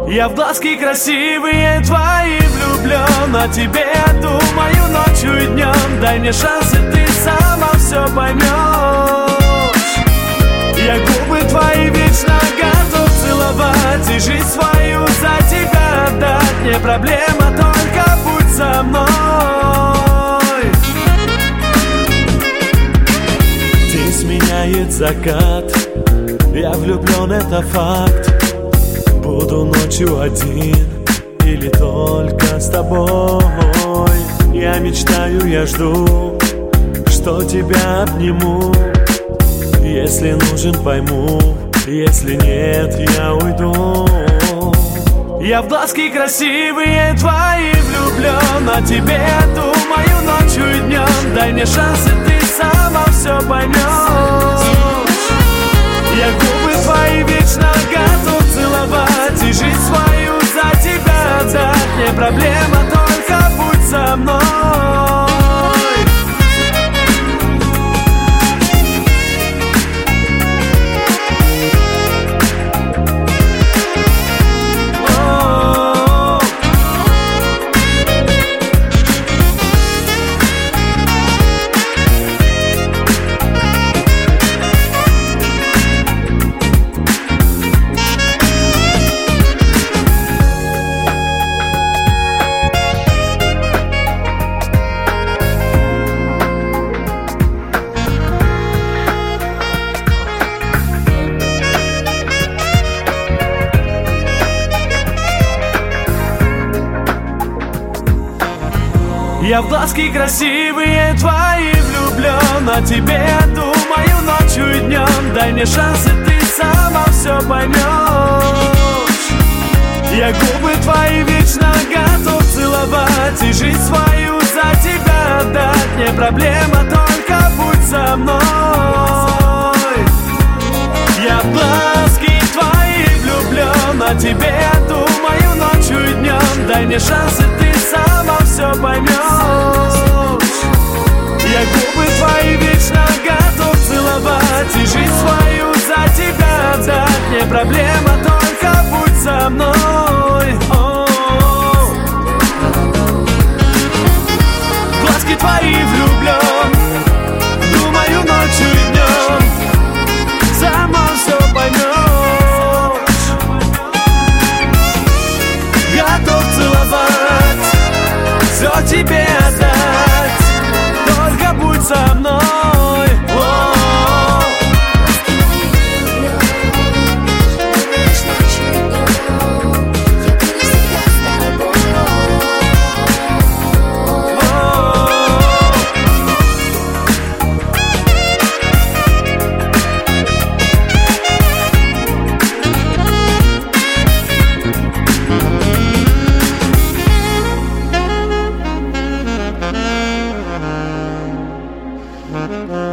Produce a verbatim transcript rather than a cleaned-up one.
Я в глазки красивые твои влюблен, о тебе думаю ночью и днем. Дай мне шанс, и ты сама все поймешь. Я губы твои вечно готов целовать и жизнь свою за тебя отдать. Не проблема, только будь со мной. День сменяет закат, я влюблен, это факт. Буду ночью один или только с тобой. Я мечтаю, я жду, что тебя обниму. Если нужен, пойму, если нет, я уйду. Я в глазки красивые твои влюблен, о тебе думаю ночью и днем. Дай мне шанс, и ты сама все поймешь. Я губы твои вечно готов целовать и жизнь свою за тебя отдать. Не проблема, только будь со мной. Я в глазки красивые твои влюблен, о тебе думаю ночью и днем. Дай мне шанс, и ты сама все поймешь. Я губы твои вечно готов целовать и жизнь свою за тебя отдать. Не проблема, только будь со мной. Я в глазки твои влюблен, о тебе думаю ночью и днем. Дай мне шанс, и ты сама все поймешь. Я губы твои вечно готов целовать и жизнь свою за тебя отдать. Не проблема, только будь со мной. О-о-о. В глазки твои влюблен, думаю ночью и днем. Сама все поймешь. Готов целовать, все тебе отдать, только будь со мной. Mm-hmm.